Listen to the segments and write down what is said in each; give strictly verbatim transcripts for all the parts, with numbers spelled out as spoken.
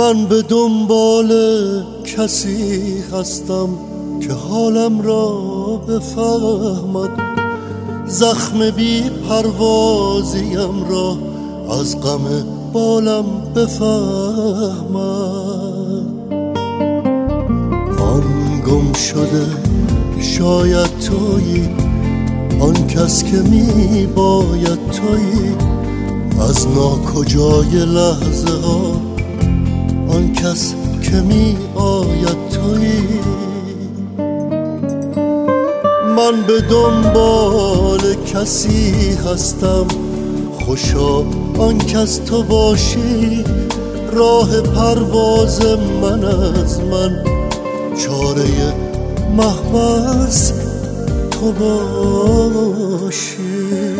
من به دنبال کسی هستم که حالم را بفهمد، زخم بی پروازیم را از غم بالم بفهمد. آن گم شده شاید تویی، آن کس که می باید تویی، از ناکجای لحظه ها آن کس که می آید تویی. من به دنبال کسی هستم، خوشا آن کس تو باشی، راه پرواز من از من، چاره محبس تو باشی.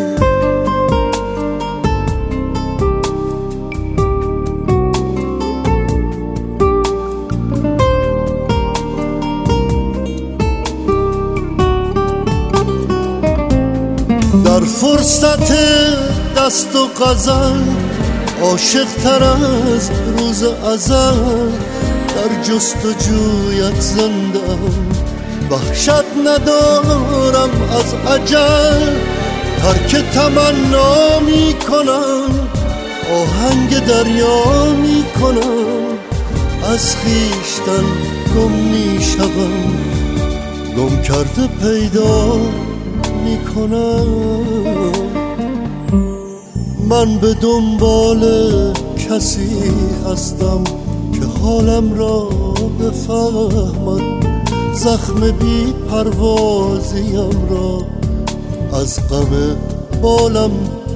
در فرصت دست و غزل عاشق تر از روز ازل، در جستجویت زندم، وحشت ندارم از اجل، ترک تمنا می کنم، آهنگ دریا می کنم، از خویشتن گم می شوم، گم کرده پیدا می کنم. من به دنبال کسی هستم که حالم را بفهمد، زخم بی پروازیم را از غم بالم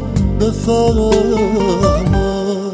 بفهمد.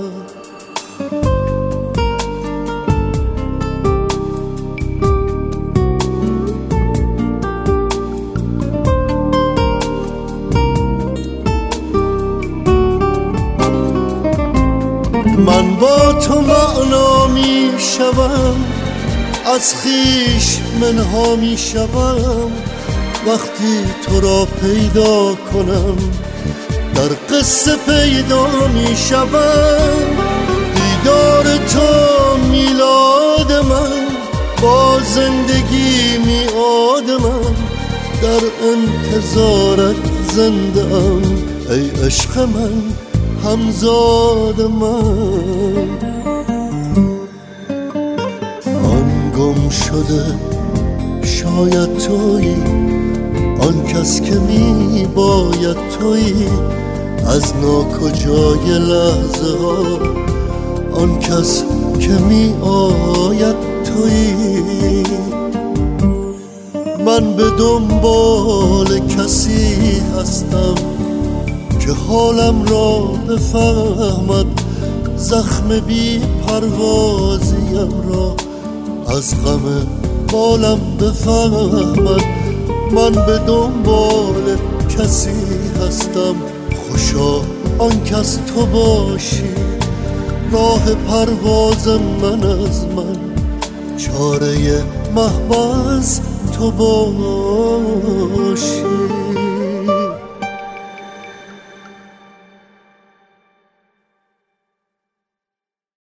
من با تو معنا می شوم، از خویش منها می شوم، وقتی تو را پیدا کنم، در قصه پیدا می شوم. دیدار تو میلاد من، با زندگی میعاد من، در انتظارت زنده ام، ای عشق من، همزاد من. آن گم شده شاید تویی، آن کس که می باید تویی، از ناکجای لحظه ها آن کس که می آید تویی. من به دنبال کسی هستم که حالم را بفهمد، زخم بی پروازیم را از غم بالم بفهمد. من به دنبال کسی هستم، خوشا آن کس تو باشی، راه پرواز من از من، چاره محبس تو باشی.